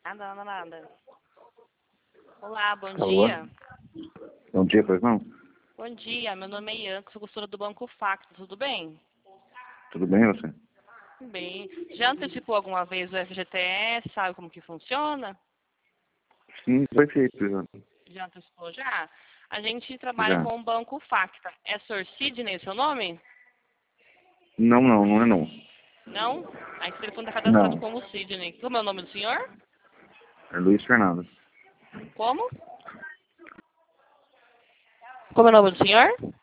Nada, nada, nada. Olá, bom Alô? dia. Bom dia, pois não? Bom dia, meu nome é Ian, sou gestora do Banco Facto, tudo bem? Tudo bem você? Bem. Já antecipou alguma vez o FGTS, sabe como que funciona? Sim, foi feito já. Já antecipou já? A gente trabalha Já. com o Banco Facta. É Sr. Sidney seu nome? Não, não, não é não. Não? Aí esse telefone está cadastrado Não, como Sidney. Como é o nome do senhor? é Luiz Fernando. Como? Como é o nome do senhor?